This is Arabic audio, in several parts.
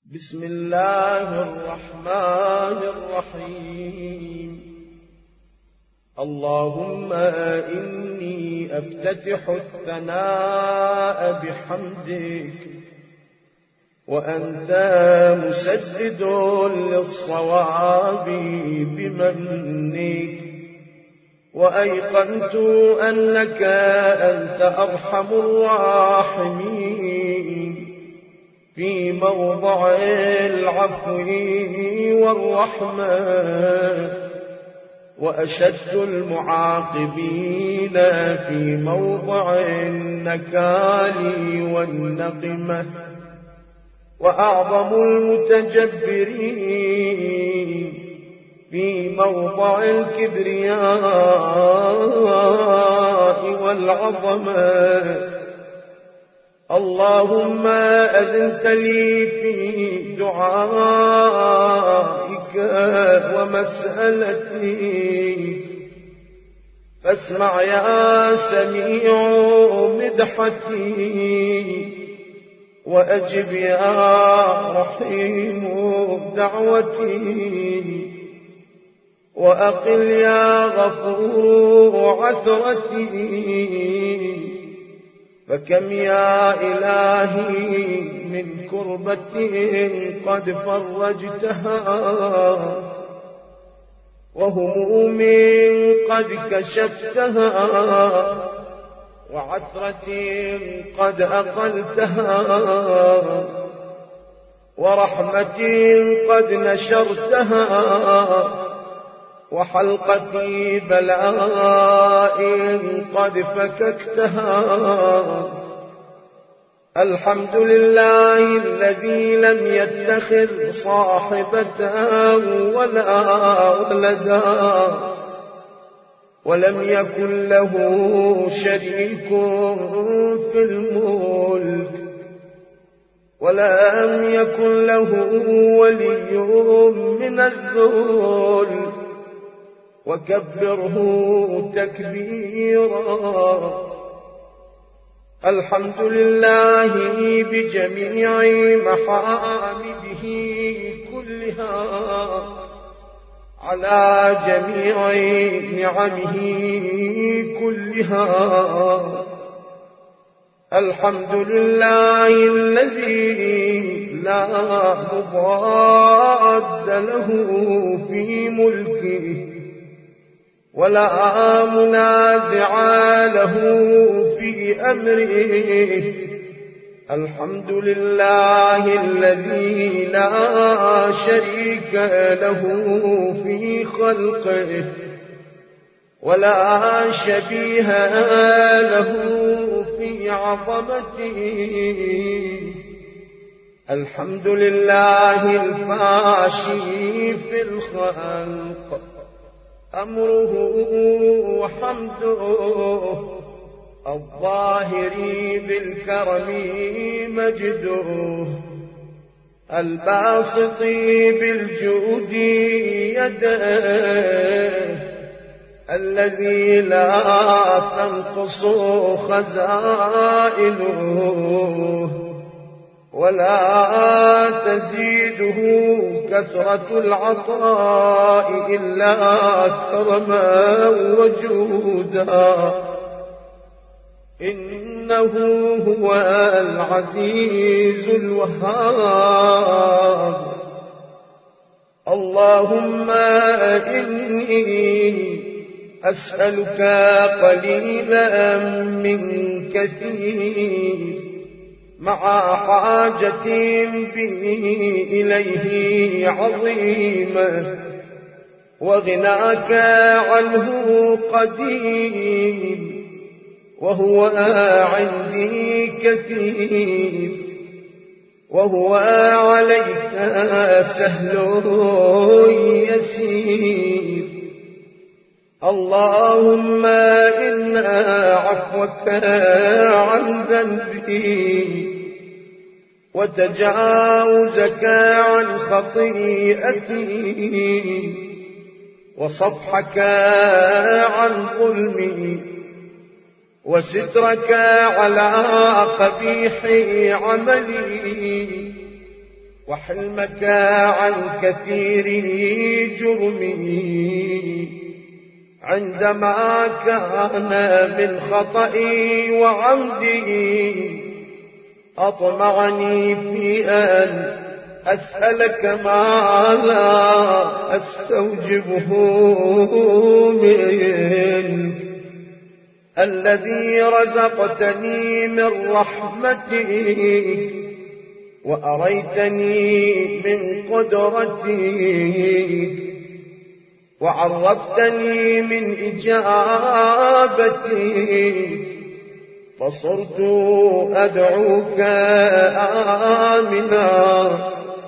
بسم الله الرحمن الرحيم. اللهم إني أفتتح الثناء بحمدك، وأنت مسدد للصواب بمنك، وأيقنت أنك أنت أرحم الراحمين في موضع العفو والرحمة، وأشد المعاقبين في موضع النكال والنقمة، وأعظم المتجبرين في موضع الكبرياء والعظمة. اللهم أذنت لي في دعائك ومسألتي، فاسمع يا سميع مدحتي، وأجب يا رحيم دعوتي، وأقل يا غفور عثرتي. فكم يا إلهي من كربة قد فرجتها، وهموم قد كشفتها، وعثرة قد أقلتها، ورحمة قد نشرتها، وحلقتي بلاء قد فككتها. الحمد لله الذي لم يتخذ صاحبة ولا ولدا، ولم يكن له شريك في الملك، ولم يكن له ولي من الذل، وكبره تكبيرا. الحمد لله بجميع محامده كلها، على جميع نعمه كلها. الحمد لله الذي لا مضاد له في ملكه، ولا منازع له في أمره. الحمد لله الذي لا شريك له في خلقه، ولا شبيه له في عظمته. الحمد لله الفاشي في الخلق أمره وحمده، الظاهر بالكرم مجده، الباسط بالجود يده، الذي لا تنقص خزائنه، ولا تزيده كثرة العطاء إلا كرما وجودا. إنه هو العزيز الوهاب. اللهم إني أسألك قليلا من كثير، مع حاجة به إليه عظيمة، وغناك عنه قديم، وهو عندي كثير، وهو عليك سهل يسير. اللهم إن عفوك عن ذنبي، وتجاوزك عن خطيئتي، وصفحك عن ظلمي، وسترك على قبيح عملي، وحلمك عن كثير جرمي عندما كان من خطئي وعمدي أطمعني في أن أسألك ما لا أستوجبه منك الذي رزقتني من رحمتك وأريتني من قدرتك وعرفتني من إجابتك فصرت أدعوك آمنا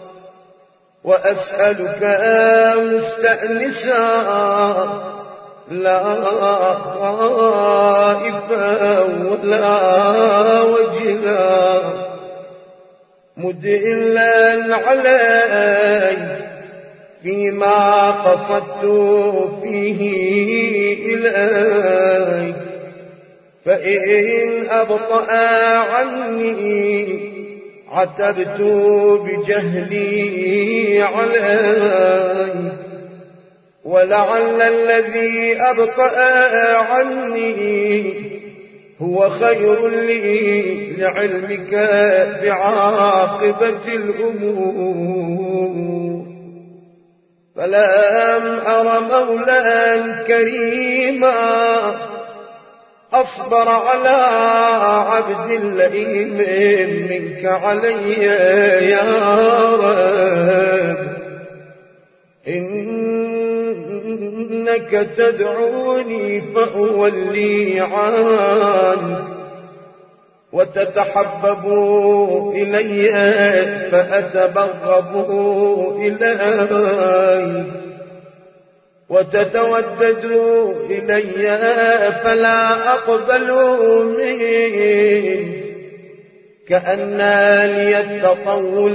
وأسألك مستأنسا لا خائفا ولا وجلا مدلا علي فيما قصدت فيه إليك فإن أبطأ عني عتبت بجهلي عليك ولعل الذي أبطأ عني هو خير لي لعلمك بعاقبة الأمور فلم أر مولا كريما أصبر على عبد اللئيم منك علي يا رب إنك تدعوني فأولي عنك وتتحبب إلي فأتبغض إليك وتتودد إلي فلا أقبل منك كأن لي التطول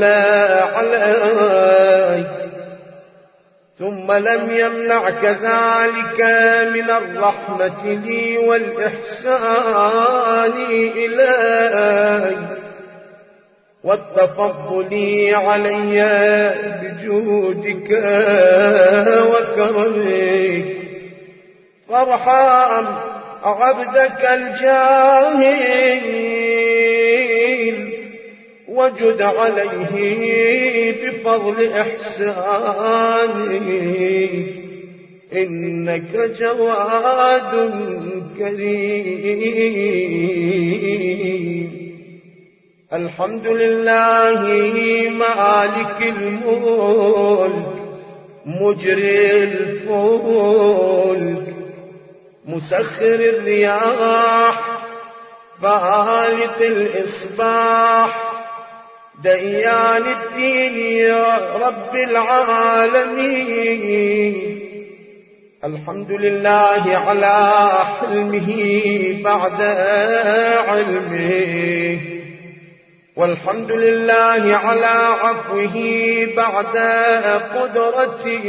عليك ثم لم يمنعك ذلك من الرحمة لي والإحسان إلي والتفضل علي بجودك وكرمك فارحم عبدك الجاهل وجد عليه بفضل إحسانك إنك جواد كريم الحمد لله مالك الملك مجري الفلك مسخر الرياح فالق الإصباح ديان الدين يا رب العالمين الحمد لله على حلمه بعد علمه والحمد لله على عفوه بعد قدرته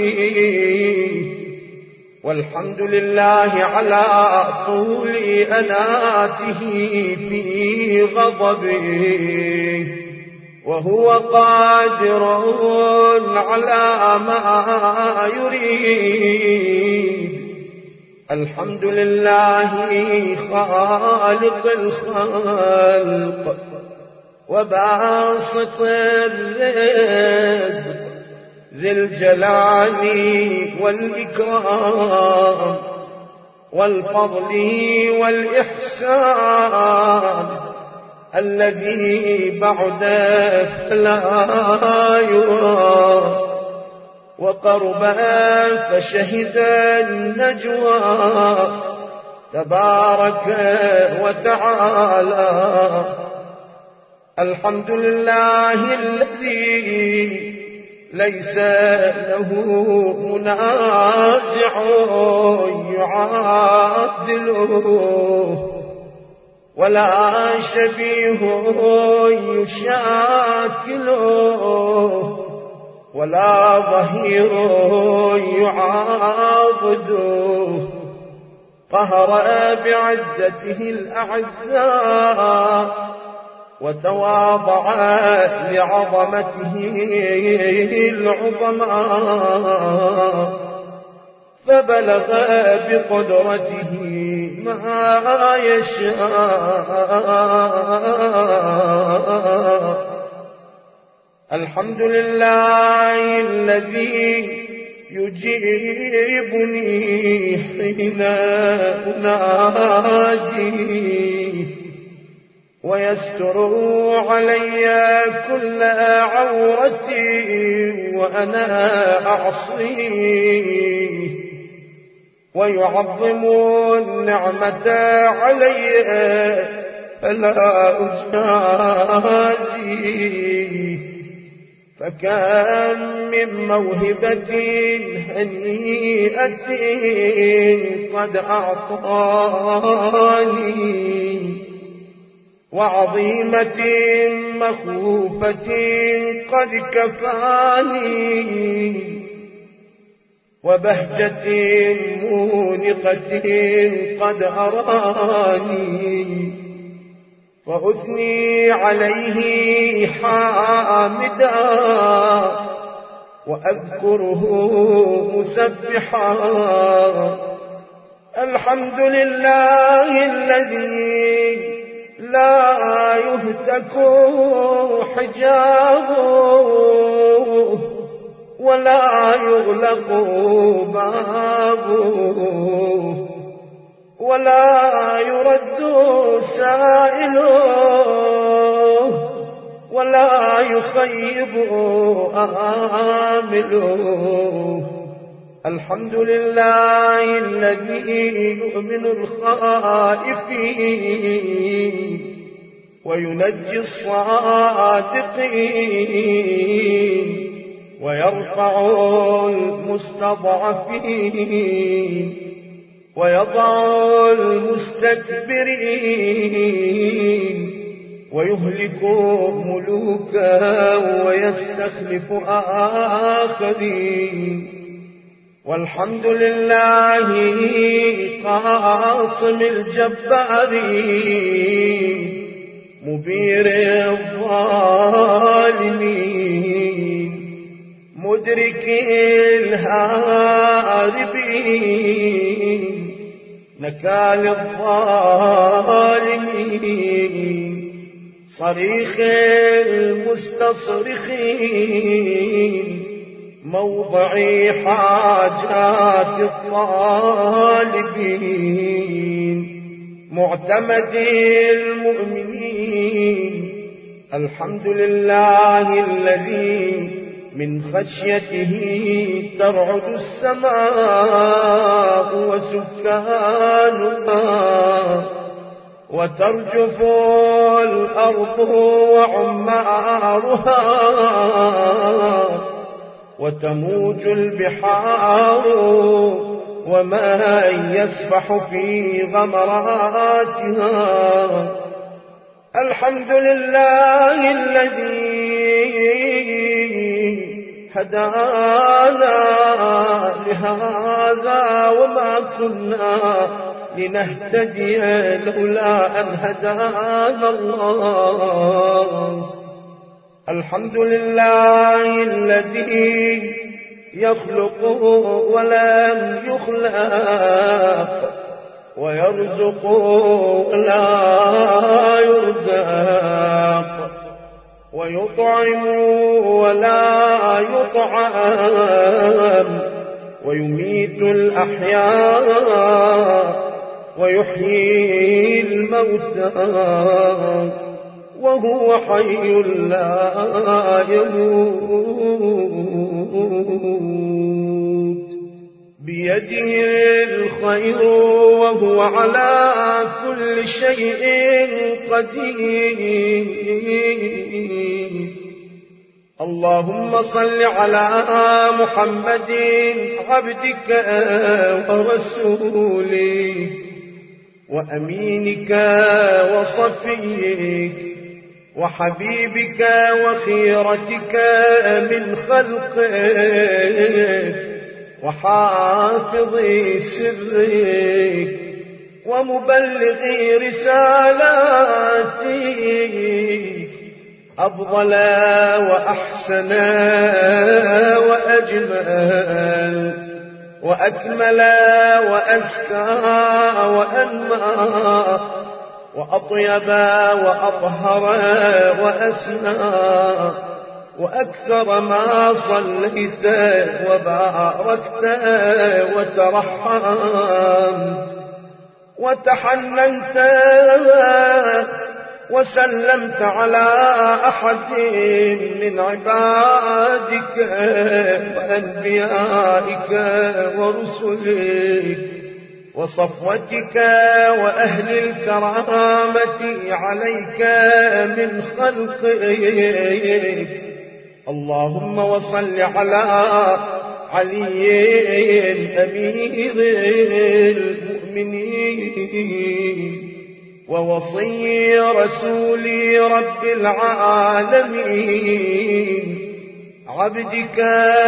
والحمد لله على طول أناته في غضبه وهو قادر على ما يريد الحمد لله خالق الخلق وباسط الرزق ذي الجلال والإكرام والفضل والإحسان الذي بعده فلا يرى وقربا فشهد النجوى تبارك وتعالى الحمد لله الذي ليس له منازع يعادله ولا شبيه يشاكله ولا ظهير يعاضده قهر بعزته الأعزاء وتواضع لعظمته العظماء فبلغ بقدرته ما يشاء. الحمد لله الذي يجيبني حين أناديه ويستر علي كل عورة وأنا أعصيه، ويعظم النعمة علي فلا أجازيه. فكم من موهبة هنيئة قد أعطاني، وعظيمة مخوفة قد كفاني، وبهجة مونقة قد أراني، وأثني عليه حامدا وأذكره مسبحا. الحمد لله الذي لا يهتك حجابه ولا يغلق بابه ولا يرد سائله ولا يخيب آمله. الحمد لله الذي يؤمن الخائفين وينجي الصادقين ويرفع المستضعفين ويضع المستكبرين ويهلك ملوكا ويستخلف آخرين. والحمد لله قاصم الجبارين مبير الظالمين مدرك الهاربين نكال الظالمين صريخ المستصرخين موضع حاجات الطالبين معتمد المؤمنين. الحمد لله الذي من خشيته ترعد السماء وسكانها وترجف الأرض وعمارها وتموج البحار ومن يسبح في غمراتها. الحمد لله الذي هدانا لهذا وما كنا لنهتدي لولا أن هدانا الله. الحمد لله الذي يخلق ولم يخلق ويرزق ولا يرزق ويطعم ولا يطعم ويميت الأحياء ويحيي الموتى وهو حي لا يموت بيده الخير وهو على كل شيء قدير. اللهم صل على محمد عبدك ورسولك وأمينك وصفيك وحبيبك وخيرتك من خلقك وحافظ سرك ومبلغي رسالاتي أفضل وأحسن وأجمل وأكمل وأزكى وأنمى وأطيب وأطهر وأسنى وأكثر ما صليت وباركت وترحمت وتحننت وسلمت على أحد من عبادك وأنبيائك ورسلك وصفوتك وأهل الكرامة عليك من خلقك. اللهم وصل على علي أمير المؤمنين ووصي رسول رب العالمين عبدك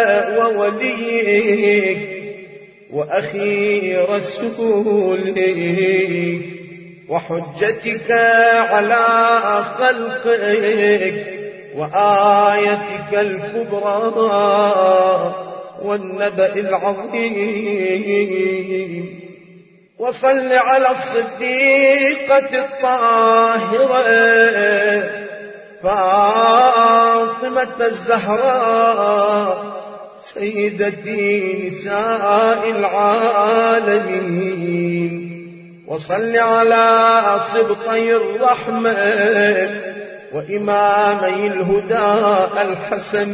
ووليك وأخي رسولك وحجتك على خلقك وآيتك الكبرى والنبأ العظيم. وصل على الصديقة الطاهرة فاطمة الزهراء سيدتي نساء العالمين. وصل على سبطي الرحمة وإمامي الهدى الحسن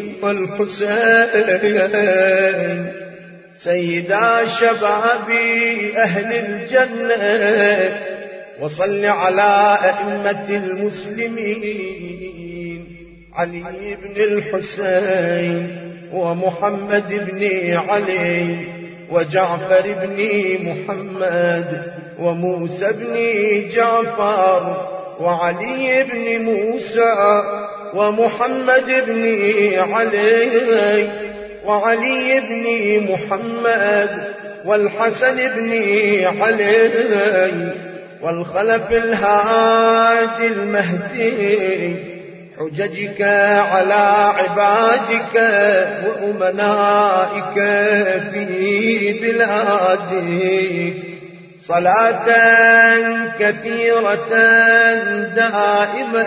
والحسين سيدا شباب أهل الجنة. وصل على أئمة المسلمين علي بن الحسين ومحمد بن علي وجعفر بن محمد وموسى بن جعفر وعلي بن موسى ومحمد بن علي وعلي بن محمد والحسن بن علي والخلف الهادي المهدي حججك على عبادك وأمنائك في بلادك صلاة كثيرة دائمة.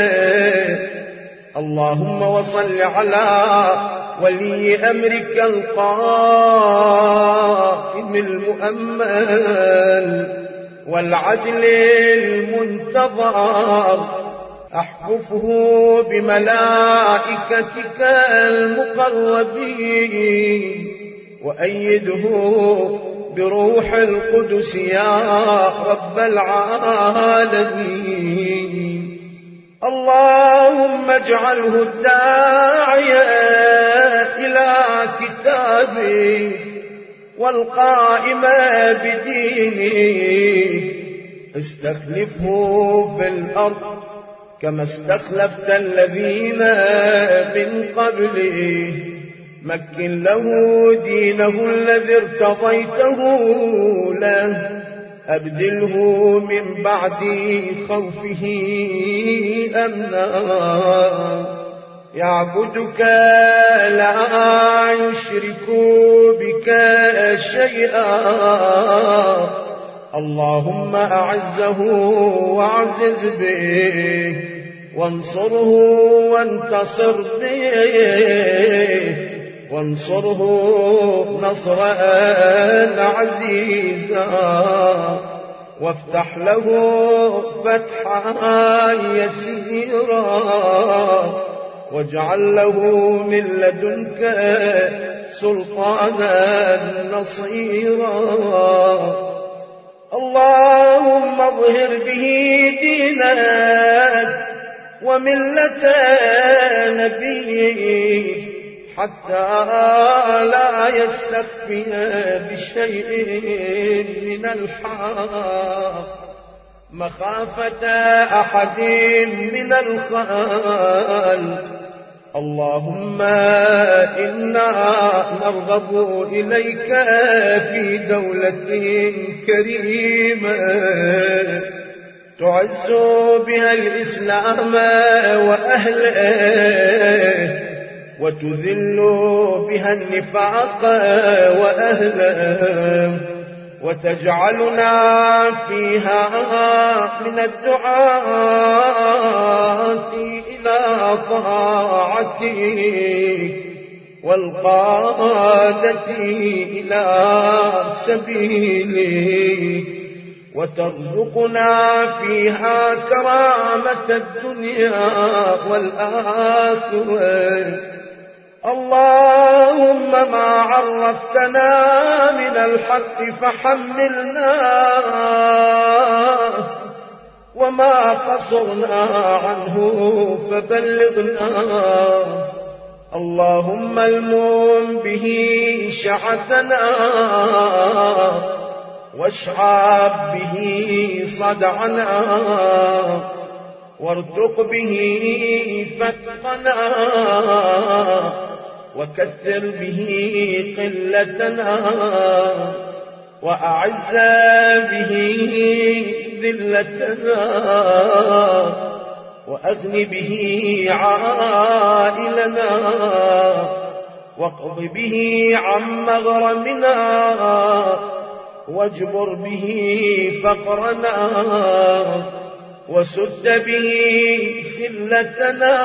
اللهم وصل على ولي أمرك القائم المؤمل والعدل المنتظر أحفظه بملائكتك المقربين وأيده بروح القدس يا رب العالمين. اللهم اجعله الداعية إلى كتابك والقائم بدينك استخلفه في الأرض كما استخلفت الذين من قبله. مكن له دينه الذي ارتضيته له أبدله من بعد خوفه أمنا يعبدك لا يشرك بك شيئا. اللهم أعزه وأعزز به وانصره وانتصر به وانصره نصرا عزيزا وافتح له فتحا يسيرا واجعل له من لدنك سلطانا نصيرا. اللهم اظهر به دينك وملة نبيك حتى لا يستخفي بشيء من الحق مخافة أحد من الخلق. اللهم إنا نرغب إليك في دولة كريمة تعز بها الإسلام وأهله وتذل بها النفاق وأهله وتجعلنا فيها من الدعاة إلى طاعتك والقادة إلى سبيلك وترزقنا فيها كرامة الدنيا والآخرة. اللهم ما عرفتنا من الحق فحملنا وما قصرنا عنه فبلغنا. اللهم المم به شعثنا واشعب به صدعنا وارتق به فتقنا وكثر به قلتنا وأعز به ذلتنا وأغن به عائلنا واقض به عن مغرمنا واجبر به فقرنا وسد به خلتنا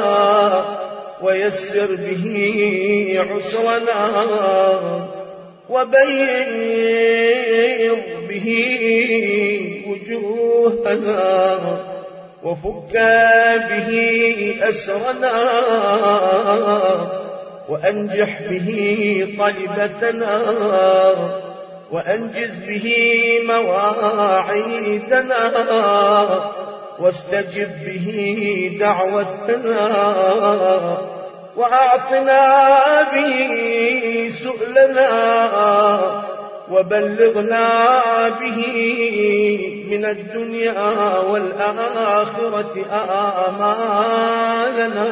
ويسر به عسرنا وبيض به وجوهنا وفك به أسرنا وأنجح به طلبتنا وأنجز به مواعيدنا واستجب به دعوتنا وأعطنا به سؤلنا وبلغنا به من الدنيا والآخرة آمالنا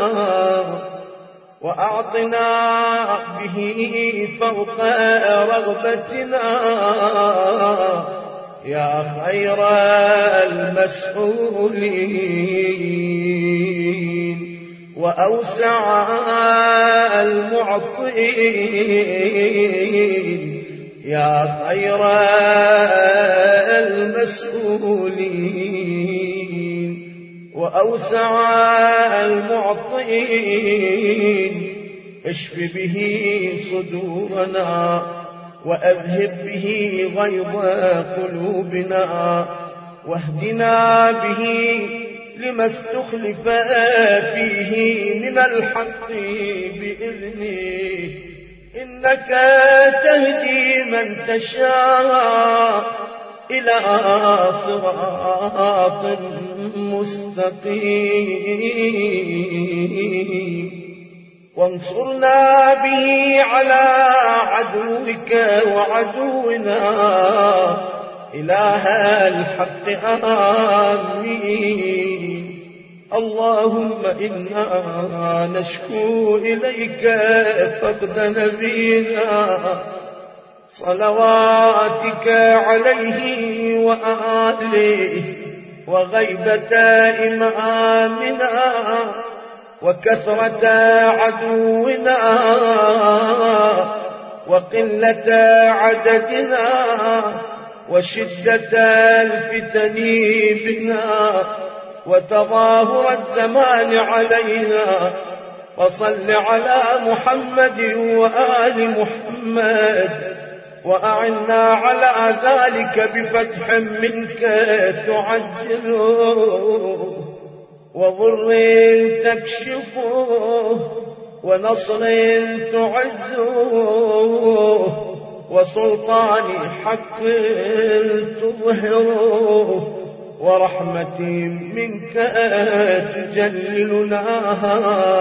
وأعطنا به فوق رغبتنا يا خير المسؤولين وأوسع المعطين يا خير المسؤولين وأوسع المعطين اشف به صدورنا وأذهب به غيظ قلوبنا واهدنا به لما استخلف فيه من الحق بإذنه إنك تهدي من تشاء إلى صراط مستقيم وانصرنا به على عدوك وعدونا إله الحق آمين. اللهم إنا نشكو إليك فقد نبينا صلواتك عليه وآله وغيبة إمامنا وكثرة عدونا وقلة عددنا وشدة الفتن بنا وتظاهر الزمان علينا فصل على محمد وآل محمد وأعنا على ذلك بفتح منك تعجله وضر تكشفه ونصر تعزه وسلطان حق تظهره ورحمة منك تجللناها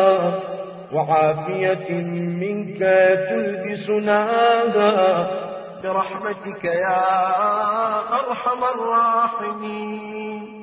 وعافية منك تلبسناها برحمتك يا أرحم الراحمين.